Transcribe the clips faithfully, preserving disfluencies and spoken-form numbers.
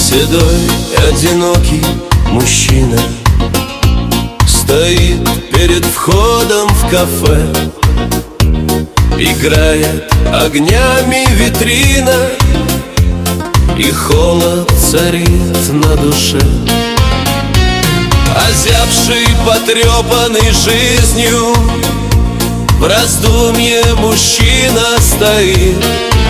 Седой, одинокий мужчина стоит перед входом в кафе. Играет огнями витрина, и холод царит на душе. Озябший, потрепанный жизнью, в раздумье мужчина стоит.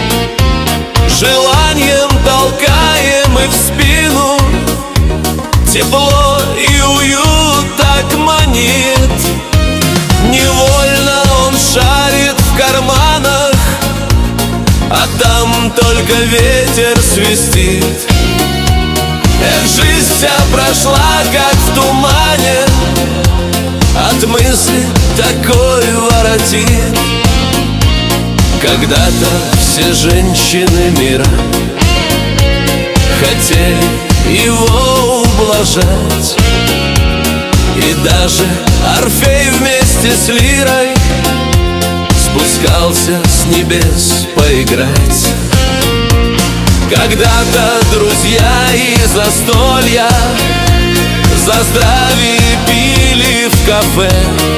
Желанием толкаемый в спину, тепло и уют так манит. Невольно он шарит в карманах, а там только ветер свистит. Эх, жизнь вся прошла, как в тумане, от мысли такой воротит. Когда-то все женщины мира хотели его ублажать, и даже Орфей вместе с лирой спускался с небес поиграть. Когда-то друзья из застолья за здравие пили в кафе.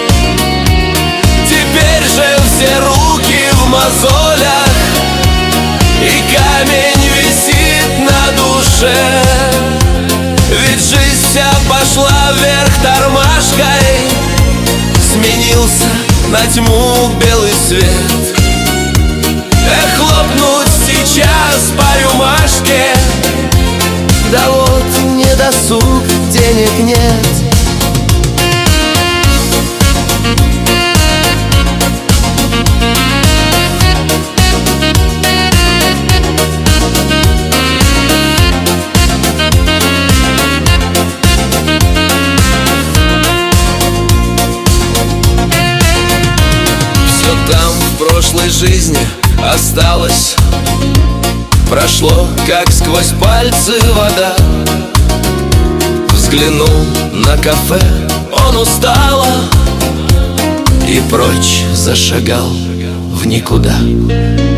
Теперь же все руки в мозолях, и камень висит на душе. Ведь жизнь вся пошла вверх тормашкой, сменился на тьму белый свет. Эх, хлопнуть сейчас по рюмашке, да вот не досуг, денег нет. Там в прошлой жизни осталось, прошло, как сквозь пальцы вода. Взглянул на кафе он устало и прочь зашагал в никуда.